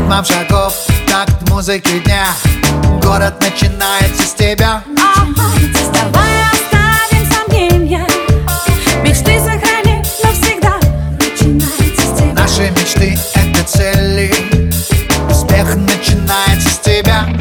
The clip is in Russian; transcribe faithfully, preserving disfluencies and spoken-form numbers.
Ритмом шагов, такт музыки дня. Город начинается с тебя. Давай оставим сомнения, мечты сохраним навсегда. Начинается с тебя. Наши мечты — это цели. Успех начинается с тебя.